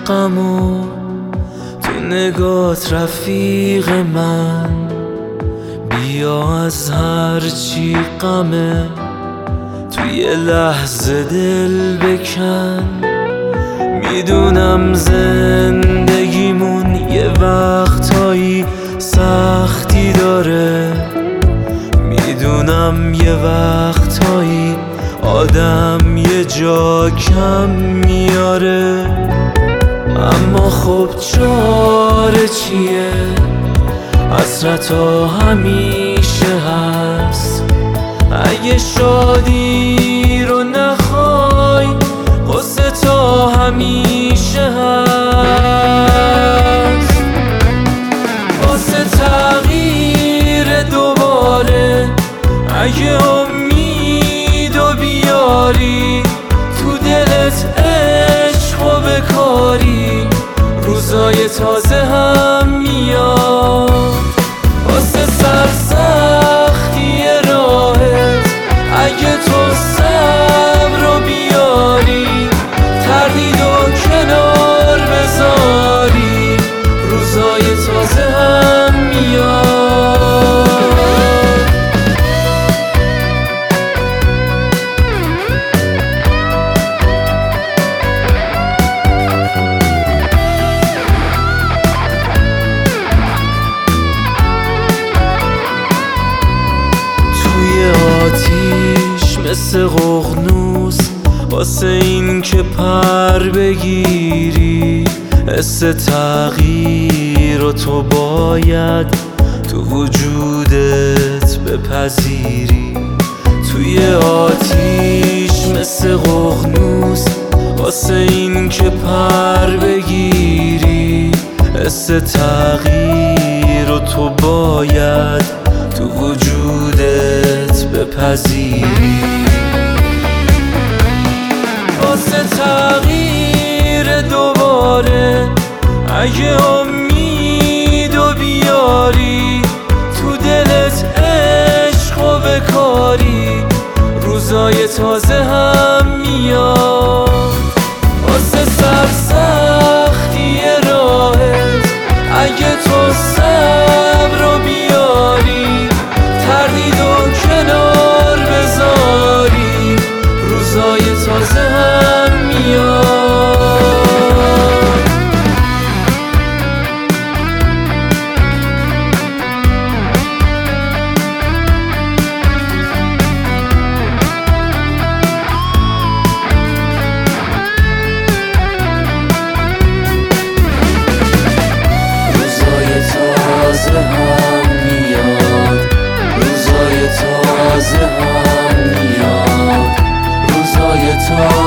غمو تو نگات رفیق من، بیا از هر چی غمه توی لحظه دل بکن. میدونم زندگیمون یه وقتایی سختی داره، میدونم یه وقتایی آدم یه جا کم میاره، اما خب چاره چیه؟ حسرتا همیشه هست. اگه شادی رو نخوای غصه تا همیشه هست. واسه تغییر دوباره اگه امیدو بیاری، تو دلت عشقو بکاری، روزای تازه هم میاد. واسه سرسختی راهت اگه تو صبر رو بیاری، تردید و کنار بذاری، روزای تازه هم میاد. آتیش مثل ققنوس واسه این که پر بگیری، حس تغییر رو تو باید تو وجودت بپذیری. توی آتیش مثل ققنوس واسه این که پر بگیری، حس تغییر رو تو باید تو وجودت بپذیری. واسه تغییر دوباره اگه امیدو بیاری، تو دلت عشقو بکاری، روزای تازه هم میاد. واسه سرسختی راهت اگه تو صبر رو بیاری، تردید و کنار بذاری، روزای تازه هم میاد. روزای تازه هم میاد، روزای تازه هم میاد، روزای تازه